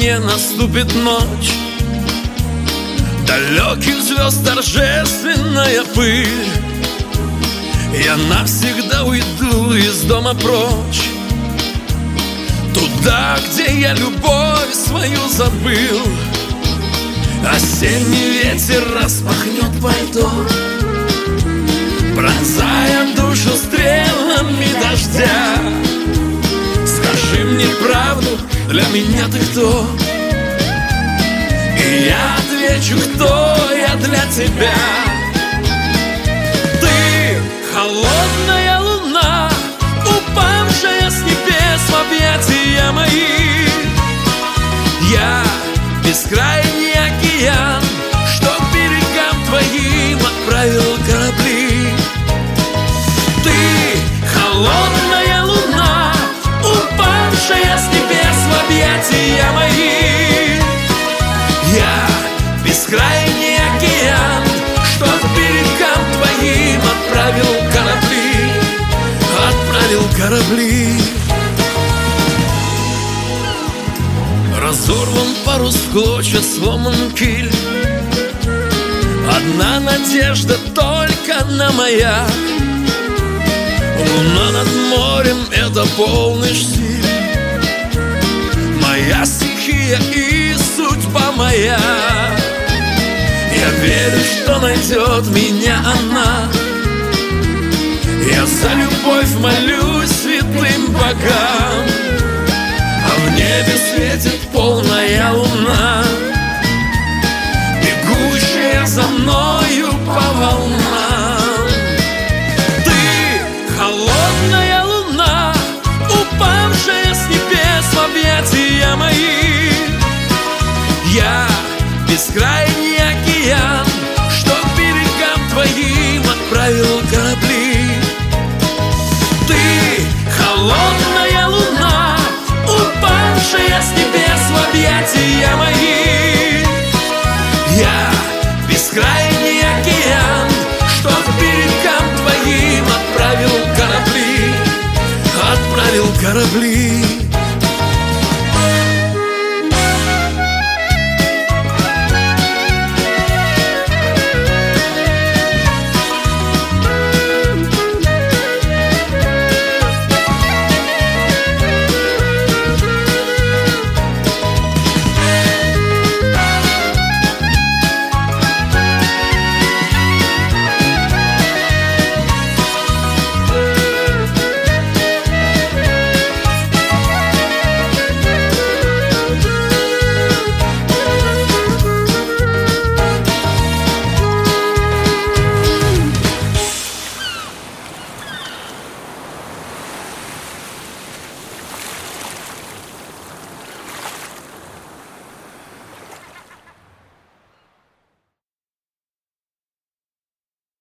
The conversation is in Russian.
мне наступит ночь далеких звезд торжественная пыль. Я навсегда уйду из дома прочь, туда, где я любовь свою забыл. Осенний ветер распахнет пальто, пронзая душу стрелами дождя. Скажи мне правду, для меня ты кто? И я отвечу, кто я для тебя. Ты холодная луна, упавшая с небес в объятия мои. Я бескрайний океан, что к берегам твоим отправил корабли. Ты холодная луна, упавшая с небес в объятия мои. Я бескрайний океан, что к берегам твоим отправил корабли. Отправил корабли. Разорван парус в клочья, сломан киль. Одна надежда только на маяк. Луна над морем — это полный штиль. Моя стихия и судьба моя. Я верю, что найдет меня она. Я за любовь молюсь святым богам, а в небе светит полная луна, бегущая за мною по волнам. Ты холодная луна, упавшая с небес в объятия мои. Я бескрайний океан, что к берегам твоим отправил корабли. Ты холодная луна, упавшая с небес в объятия мои. Я бескрайний океан, что к берегам твоим отправил корабли. Отправил корабли.